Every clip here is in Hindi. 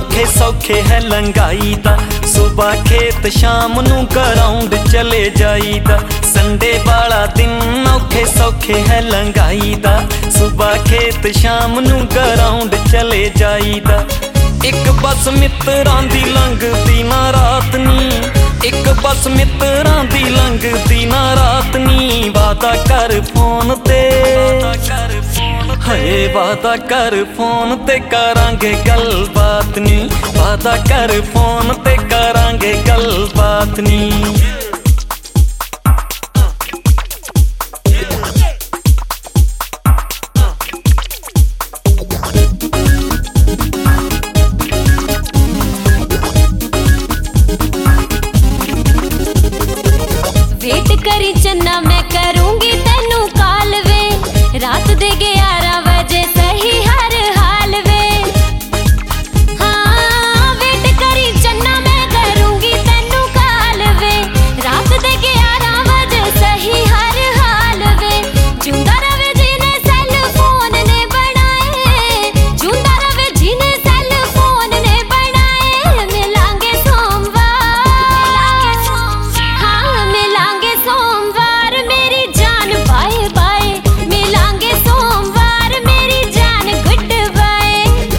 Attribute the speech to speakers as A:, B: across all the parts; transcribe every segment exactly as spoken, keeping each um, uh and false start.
A: औखे सौखे है लंघाई दा। सुबह खेत शाम नू ग्राउंड चले जाईदा। संडे वाला दिन औखे सौखे है लंघाई दा। सुबह खेत शाम नू ग्राउंड चले जाईदा। एक बस मित्रां दी लंघदी ना रात नी, एक बस मित्रां दी लंघदी ना रात नी। वादा कर फोन ते, हाय वादा कर फोन ते करांगे गलबात नी। वादा कर फोन ते करांगे गलबात नी।
B: वेट करी चन्ना मैं करूंगी तेनू काल वे। रात दे ग्यारह बजे सही हर हाल वे। हाँ वेट करी चन्ना मैं करूंगी तेनू काल वे। रात दे ग्यारह बजे सही हर हाल वे। जिंदा रवे जिने सेल फोन ने बनाए, जिंदा रवे जिने सेल फोन ने बनाए। मिलांगे सोमवार, हाँ मिलांगे सोमवार मेरी जान बाय बाय। मिलांगे सोमवार मेरी जान गुड बाय।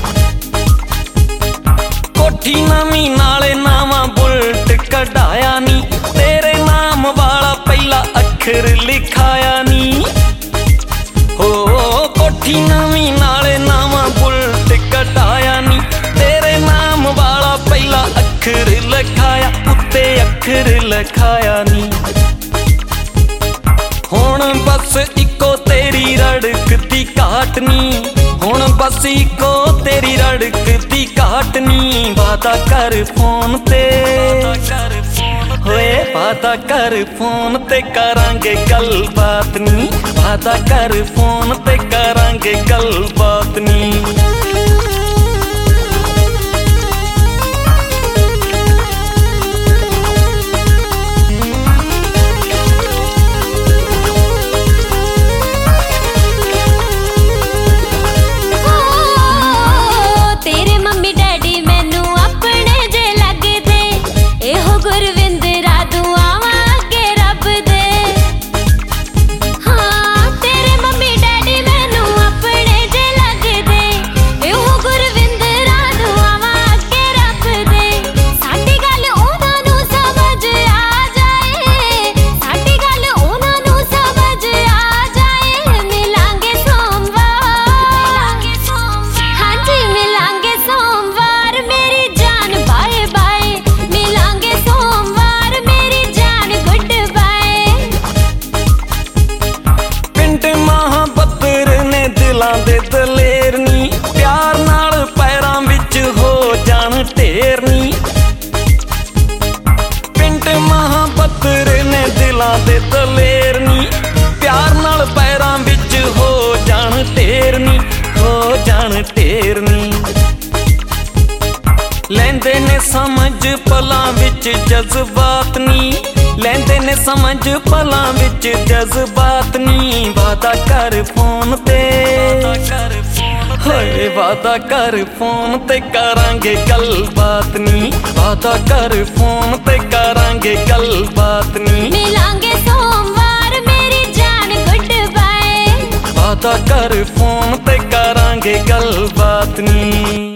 A: कोठी नवी नाले नावा बुलट कढ़ाया नी। तेरे नाम वाला पहला अखर लिखाया नी। हो कोठी नवी नाले नावा बुलट कढ़ाया नी। तेरे नाम वाला पहला अखर लिखाया, उत्ते अखर लिखाया नी। हुण बस इको तेरी रड़कती घाट नी, हुण बस इको तेरी रड़कती घाट नी। वादा कर फोन ते, होए वादा कर फोन ते करांगे गलबात नी। वादा कर फोन ते करांगे गलबात नी।
B: तेरे मम्मी डैडी मैनू अपने जे लगदे। एहो गुरविंदरा दुआवां अगे रब दे। हाँ तेरे मम्मी डैडी मैनू अपने जे लगदे। एहो गुरविंदरा दुआवां अगे रब दे। साडी गल उन्हां नू समझ आ जाए, साडी गल उन्हां नू समझ आ जाए। मिलांगे सोमवार, हाँ जी मिलांगे सोमवार मेरी जान बाय बाय। मिलांगे सोमवार मेरी जान गुड बाय।
A: पिंड महाबत्तर ने दिलां दे दलेर नी। प्यार नाल पैरां विच हो जाण ढेर नी। पिंड महाबत्तर ने दिलां दे दलेर नी। प्यार नाल पैरां विच हो जाण ढेर नी, हो जाण ढेर नी। लैंदे ने समझ पलां विच जज्बात नी, लैंदे ने समझ पलां विच जज्बात नी। वादा कर फोन ते, होए वादा कर फोन ते करांगे गलबात नी। वादा कर फोन ते करांगे गलबात नी।
B: मिलांगे सोमवार मेरी जान गुड बाय।
A: वादा कर फोन ते करांगे गलबात नी।